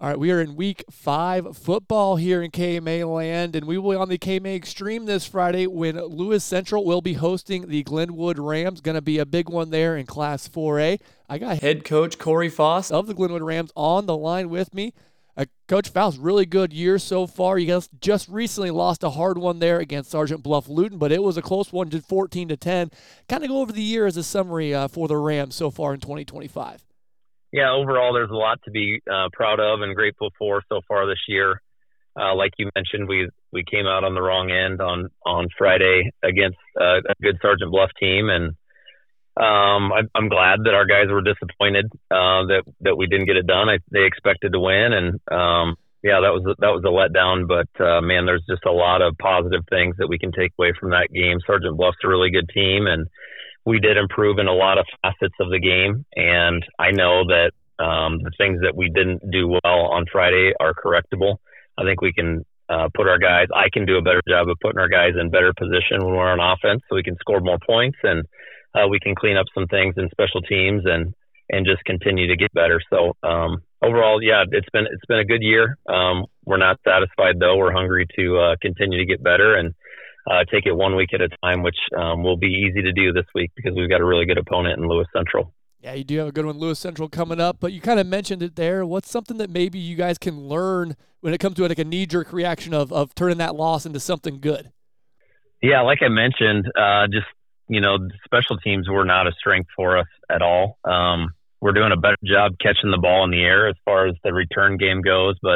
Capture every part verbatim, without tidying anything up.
All right, we are in week five football here in K M A land, and we will be on the K M A Extreme this Friday when Lewis Central will be hosting the Glenwood Rams. Going to be a big one there in Class four A. I got head coach Corey Foss of the Glenwood Rams on the line with me. Uh, Coach Foss, really good year so far. You guys just recently lost a hard one there against Sergeant Bluff Luton, but it was a close one, just fourteen to ten. Kind of go over the year as a summary uh, for the Rams so far in twenty twenty-five. Yeah, overall, there's a lot to be uh, proud of and grateful for so far this year. Uh, like you mentioned, we we came out on the wrong end on, on Friday against uh, a good Sergeant Bluff team, and um, I, I'm glad that our guys were disappointed uh, that that we didn't get it done. I, they expected to win, and um, yeah, that was that was a letdown. But uh, man, there's just a lot of positive things that we can take away from that game. Sergeant Bluff's a really good team, and we did improve in a lot of facets of the game, and I know that um, the things that we didn't do well on Friday are correctable. I think we can uh, put our guys – I can do a better job of putting our guys in better position when we're on offense so we can score more points, and uh, we can clean up some things in special teams and and just continue to get better. So um, overall, yeah, it's been it's been a good year. Um, we're not satisfied, though. We're hungry to uh, continue to get better and Uh, take it one week at a time, which um, will be easy to do this week because we've got a really good opponent in Lewis Central. Yeah, you do have a good one, Lewis Central, coming up, but you kind of mentioned it there. What's something that maybe you guys can learn when it comes to like a knee-jerk reaction of of turning that loss into something good? Yeah, like I mentioned, uh, just, you know, special teams were not a strength for us at all. Um, we're doing a better job catching the ball in the air as far as the return game goes, but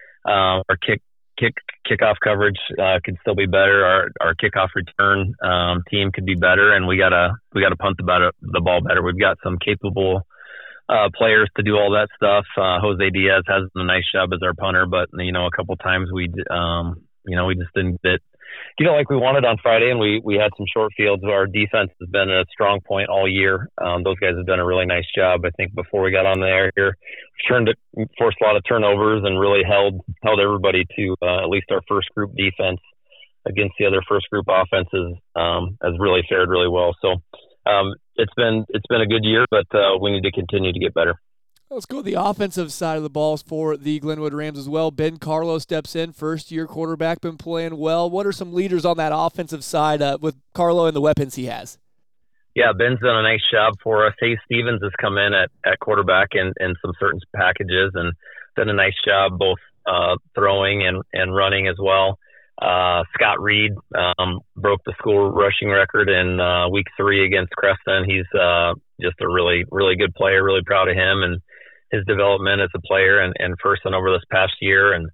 uh, our kick Kick kickoff coverage uh, could still be better. Our our kickoff return um, team could be better, and we gotta we gotta punt the better, the ball better. We've got some capable uh, players to do all that stuff. Uh, Jose Diaz has a nice job as our punter, but you know a couple times we um, you know we just didn't get you know like we wanted on Friday, and we we had some short fields. Our defense has been a strong point all year. Um, those guys have done a really nice job. I think before we got on the air here, turned it, forced a lot of turnovers and really held held everybody to uh, at least our first group defense against the other first group offenses um, has really fared really well. So um, it's been it's been a good year, but uh, we need to continue to get better. Let's go to the offensive side of the balls for the Glenwood Rams as well. Ben Carlo steps in, first-year quarterback, been playing well. What are some leaders on that offensive side uh, with Carlo and the weapons he has? Yeah, Ben's done a nice job for us. Hayes Stevens has come in at, at quarterback in, in some certain packages and done a nice job both uh, throwing and, and running as well. Uh, Scott Reed um, broke the school rushing record in uh, week three against Creston. He's uh, just a really, really good player, really proud of him and his development as a player and, and person over this past year. And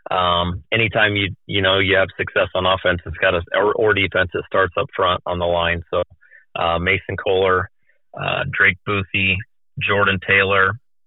um, anytime you, you know, you have success on offense, it's got a, or, or defense, it starts up front on the line. So uh, Mason Kohler, uh, Drake Boothie, Jordan Taylor,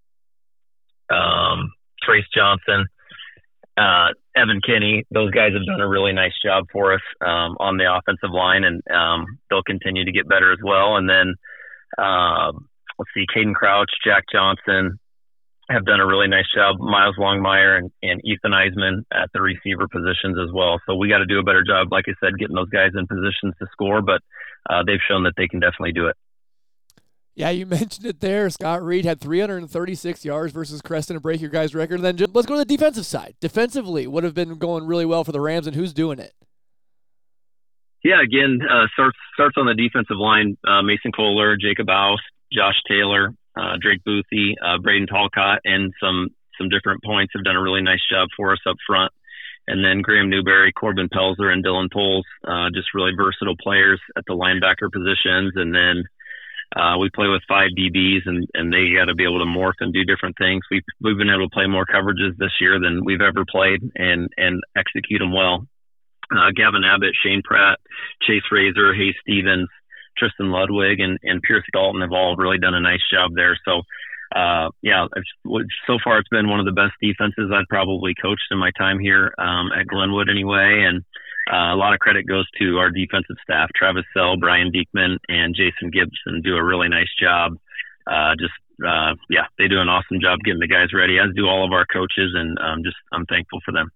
um, Trace Johnson, uh, Evan Kinney, those guys have done a really nice job for us um, on the offensive line, and um, they'll continue to get better as well. And then uh, let's see, Caden Crouch, Jack Johnson have done a really nice job. Miles Longmire and, and Ethan Eisman at the receiver positions as well. So we got to do a better job, like I said, getting those guys in positions to score, but uh, they've shown that they can definitely do it. Yeah, you mentioned it there. Scott Reed had three hundred thirty-six yards versus Creston to break your guys' record. And then just, let's go to the defensive side. Defensively, what have been going really well for the Rams, and who's doing it? Yeah, again, uh, starts starts on the defensive line. Uh, Mason Kohler, Jacob Aus, Josh Taylor, uh, Drake Boothie, uh, Braden Talcott, and some some different points have done a really nice job for us up front. And then Graham Newberry, Corbin Pelzer, and Dylan Poles, uh, just really versatile players at the linebacker positions. And then Uh, we play with five D Bs, and, and they got to be able to morph and do different things. We've, we've been able to play more coverages this year than we've ever played and, and execute them well. Uh, Gavin Abbott, Shane Pratt, Chase Razor, Hayes Stevens, Tristan Ludwig, and, and Pierce Dalton have all really done a nice job there. So, uh, yeah, it's, so far it's been one of the best defenses I've probably coached in my time here um, at Glenwood anyway. And Uh, a lot of credit goes to our defensive staff. Travis Sell, Brian Diekman, and Jason Gibson do a really nice job. Uh, just, uh, yeah, they do an awesome job getting the guys ready, as do all of our coaches, and um, just I'm thankful for them.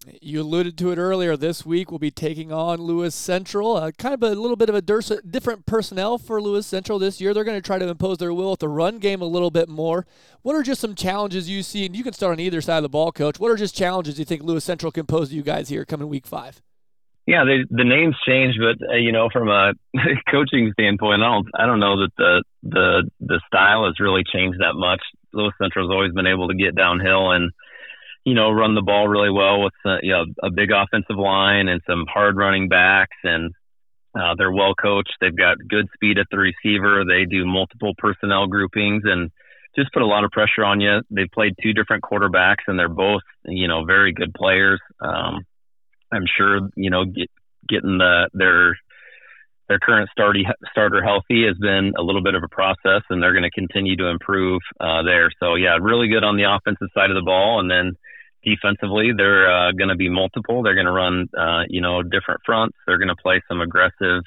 You alluded to it earlier. This week we'll be taking on Lewis Central. Uh, kind of a little bit of a durs- different personnel for Lewis Central this year. They're going to try to impose their will with the run game a little bit more. What are just some challenges you see? And you can start on either side of the ball, Coach. What are just challenges you think Lewis Central can pose to you guys here coming week five? Yeah, they, the names change, but uh, you know, from a coaching standpoint, I don't, I don't know that the the the style has really changed that much. Lewis Central's always been able to get downhill and, you know, run the ball really well with uh, you know, a big offensive line and some hard running backs, and uh, they're well coached. They've got good speed at the receiver. They do multiple personnel groupings and just put a lot of pressure on you. They played two different quarterbacks, and they're both, you know, very good players. Um, I'm sure, you know, get, getting the, their their current starty, starter healthy has been a little bit of a process, and they're going to continue to improve uh, there. So, yeah, really good on the offensive side of the ball. And then defensively, they're uh, going to be multiple. They're going to run, uh, you know, different fronts. They're going to play some aggressive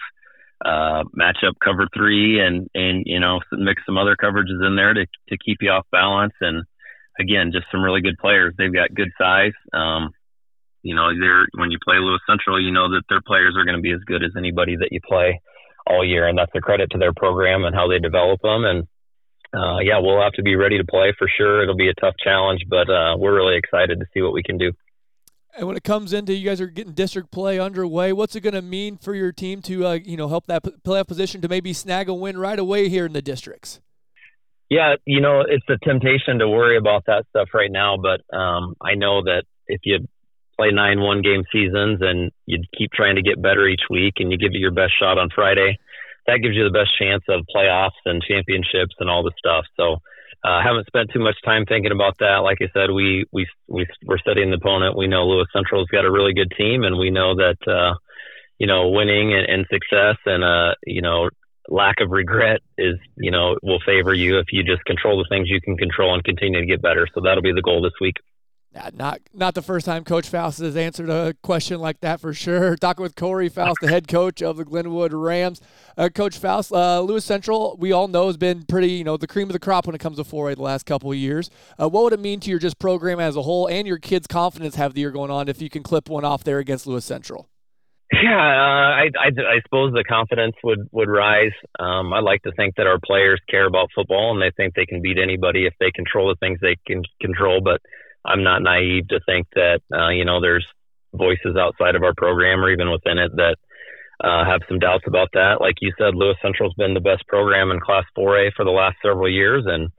uh, matchup cover three and, and, you know, mix some other coverages in there to, to keep you off balance. And, again, just some really good players. They've got good size. Um, You know, they're, when you play Lewis Central, you know that their players are going to be as good as anybody that you play all year, and that's a credit to their program and how they develop them. And uh, yeah, we'll have to be ready to play for sure. It'll be a tough challenge, but uh, we're really excited to see what we can do. And when it comes into you guys are getting district play underway, what's it going to mean for your team to uh, you know help that playoff position to maybe snag a win right away here in the districts? Yeah, you know, it's a temptation to worry about that stuff right now, but um, I know that if you play nine one-game seasons and you keep trying to get better each week and you give it your best shot on Friday, that gives you the best chance of playoffs and championships and all the stuff. So I uh, haven't spent too much time thinking about that. Like I said, we, we, we, we're studying the opponent. We know Lewis Central's got a really good team, and we know that, uh, you know, winning and, and success and, uh, you know, lack of regret is, you know, will favor you if you just control the things you can control and continue to get better. So that'll be the goal this week. Yeah, not not the first time Coach Faust has answered a question like that for sure. Talking with Corey Faust, the head coach of the Glenwood Rams. Uh, coach Faust, uh, Lewis Central, we all know has been pretty, you know, the cream of the crop when it comes to four A the last couple of years. Uh, what would it mean to your just program as a whole and your kids' confidence have the year going on if you can clip one off there against Lewis Central? Yeah, uh, I, I, I suppose the confidence would, would rise. Um, I like to think that our players care about football and they think they can beat anybody if they control the things they can control, but I'm not naive to think that, uh, you know, there's voices outside of our program or even within it that uh, have some doubts about that. Like you said, Lewis Central's been the best program in Class four A for the last several years. And,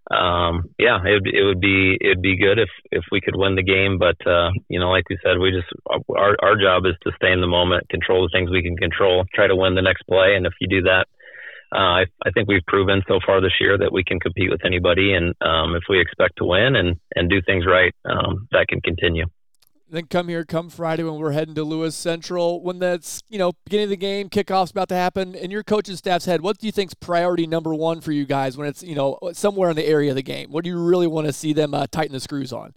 um, yeah, it, it would be it would be good if, if we could win the game. But, uh, you know, like we said, we just our, our job is to stay in the moment, control the things we can control, try to win the next play. And if you do that, Uh, I, I think we've proven so far this year that we can compete with anybody, and um, if we expect to win and, and do things right, um, that can continue. Then come here, come Friday when we're heading to Lewis Central. When that's, you know, beginning of the game, kickoff's about to happen, in your coaching staff's head, what do you think's priority number one for you guys when it's, you know, somewhere in the area of the game? What do you really want to see them uh, tighten the screws on?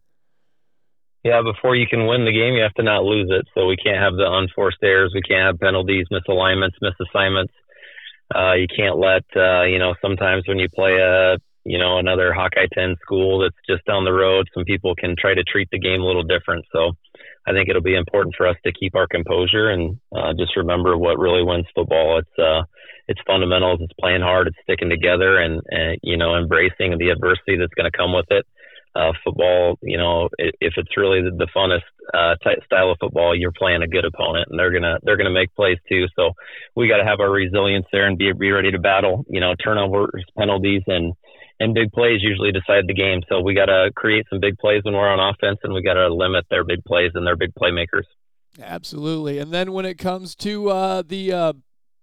Yeah, before you can win the game, you have to not lose it. So we can't have the unforced errors. We can't have penalties, misalignments, misassignments. Uh, you can't let, uh, you know, sometimes when you play a, you know, another Hawkeye ten school that's just down the road, some people can try to treat the game a little different. So I think it'll be important for us to keep our composure and uh, just remember what really wins football. It's, uh, it's fundamentals. It's playing hard. It's sticking together and, and you know, embracing the adversity that's going to come with it. Uh, football, you know, if it's really the, the funnest uh, type style of football, you're playing a good opponent, and they're gonna they're gonna make plays too. So we got to have our resilience there and be be ready to battle. You know, turnovers, penalties, and and big plays usually decide the game. So we got to create some big plays when we're on offense, and we got to limit their big plays and their big playmakers. Absolutely. And then when it comes to uh, the uh,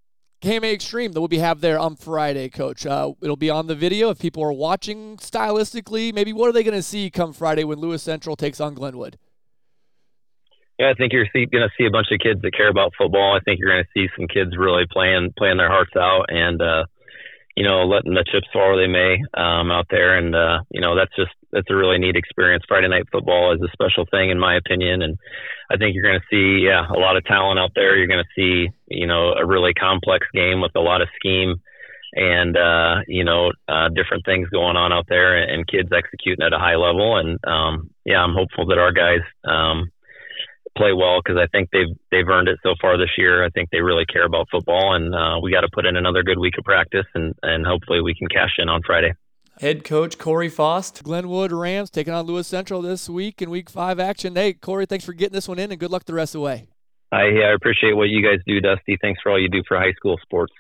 K M A Extreme that we'll be have there on Friday, Coach. Uh, it'll be on the video. If people are watching stylistically, maybe what are they going to see come Friday when Lewis Central takes on Glenwood? Yeah, I think you're going to see a bunch of kids that care about football. I think you're going to see some kids really playing playing their hearts out and, uh, you know, letting the chips fall where they may um, out there. And, uh, you know, that's just that's a really neat experience. Friday night football is a special thing, in my opinion. And I think you're going to see, yeah, a lot of talent out there. You're going to see, you know, a really complex game with a lot of scheme and, uh, you know, uh, different things going on out there and, and kids executing at a high level. And, um, yeah, I'm hopeful that our guys, um, play well because I think they've they've earned it so far this year. I think they really care about football, and uh, we got to put in another good week of practice, and, and hopefully we can cash in on Friday. Head coach Corey Faust, Glenwood Rams taking on Lewis Central this week in week five action. Hey, Corey, thanks for getting this one in, and good luck the rest of the way. I, I appreciate what you guys do, Dusty. Thanks for all you do for high school sports.